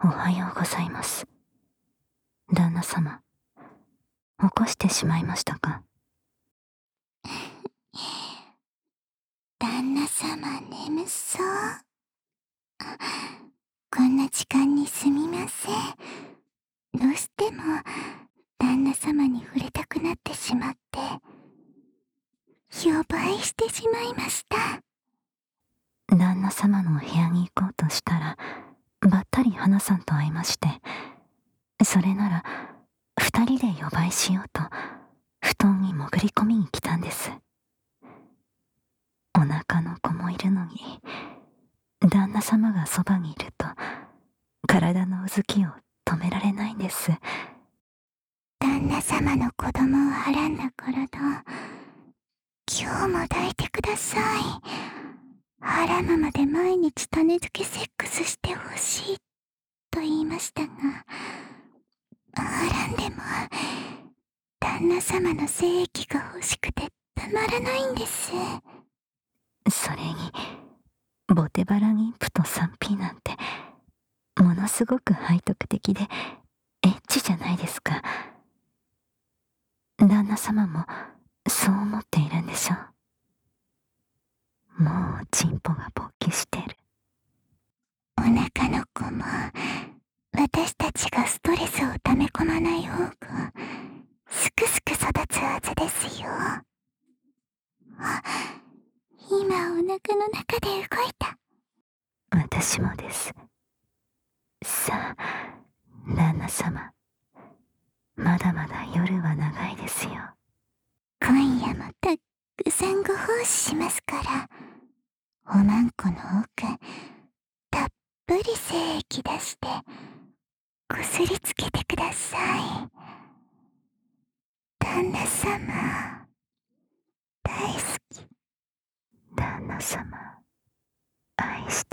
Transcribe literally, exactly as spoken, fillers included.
おはようございます。旦那様、起こしてしまいましたか？ 旦那様眠そう。こんな時間にすみません。どうしても旦那様に触れたくなってしまって、呼ばいしてしまいました。 旦那様のお部屋に行こうとしたら、ばったり花さんと会いまして、それなら二人で呼ばいしようと布団に潜り込みに来たんです。お腹の子もいるのに、旦那様がそばにいると体のうずきを止められないんです。 旦那様の子供をはらんだ体、今日も抱いてください。はらむまで毎日種付けセックスしてほしいと言いましたが、はらんでも旦那様の精液が欲しくてたまらないんです。 それにボテバラ妊婦と スリーピー なんてものすごく背徳的でエッチじゃないですか。旦那様もそう思っているんでしょう。もうチンポが勃起してる。 お腹の子も私たちがストレスを溜め込まない方がすくすく育つはずですよ。あ、今お腹の中で動いた。 私もです。さあ旦那様、まだまだ夜は長いですよ。 今夜もたっくさんご奉仕しますから、おまんこの奥たっぷり精液出してこすりつけてください。旦那様大好き。 旦那様愛して